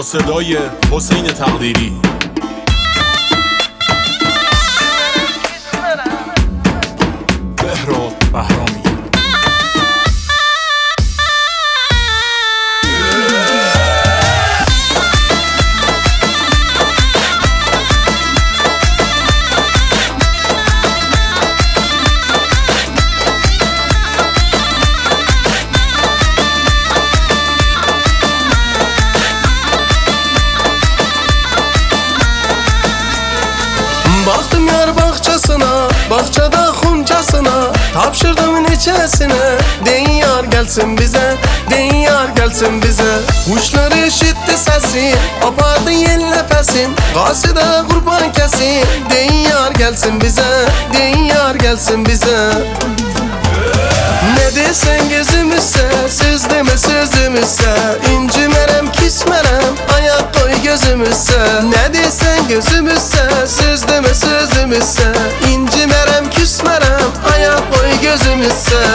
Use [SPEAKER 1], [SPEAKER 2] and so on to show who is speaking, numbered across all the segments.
[SPEAKER 1] صدای حسین تقدیری. بهراد بهرامی.
[SPEAKER 2] Baktım yar bahçesine, bahçede huncasına, tapşırdım neçesine. Deyin yar gelsin bize, deyin yar gelsin bize. Kuşlar işitti sesi, apardı yel nefesim. Kaside kurban kesin, deyin yar gelsin bize, deyin yar gelsin bize. Ne desen gözümüzse, söz deme sözümüzse. İncimerem küsmerem, ayak koy gözümüzse. Ne desen gözümüzse, söz deme sözümüzse. İncimerem küsmerem, ayak koy gözümüzse.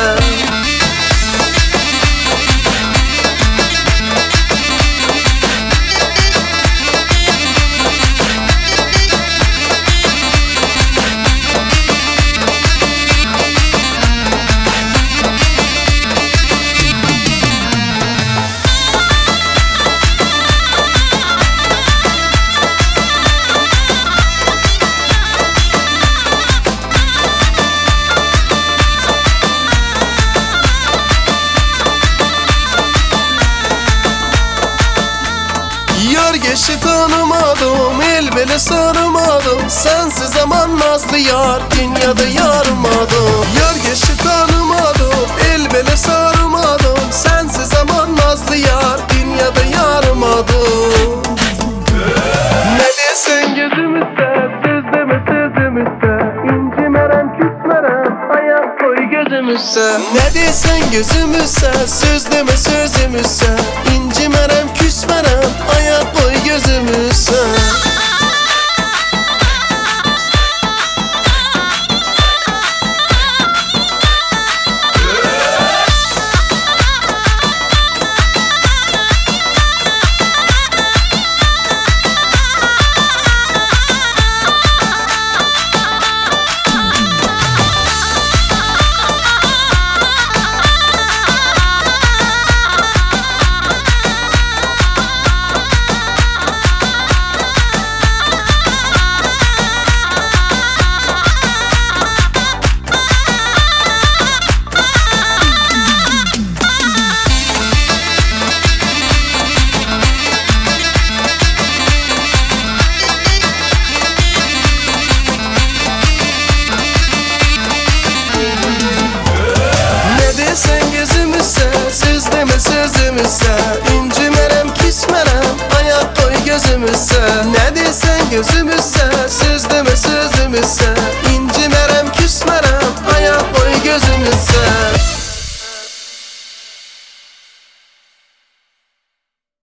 [SPEAKER 2] Yar geçi tanımadım, el bile sarmadım. Sensiz aman nazlı yar, dünyada yarmadım. Yar geçi tanımadım, el bile sarmadım. Sensiz aman nazlı yar, dünyada yarmadım. Ne desen gözümüzde, söz deme sözümüzde. İncimerem küsmerem, ayak koy gözümüzse. Ne desen gözümüzse, söz deme sözümüzse. İncimerem küsmerem, ayak koy gözümüzse. Sen gözümüzse, söz deme sözümüzse. İncimerem küsmerem, ayak koy gözümüzse. Ne desen gözümüzse,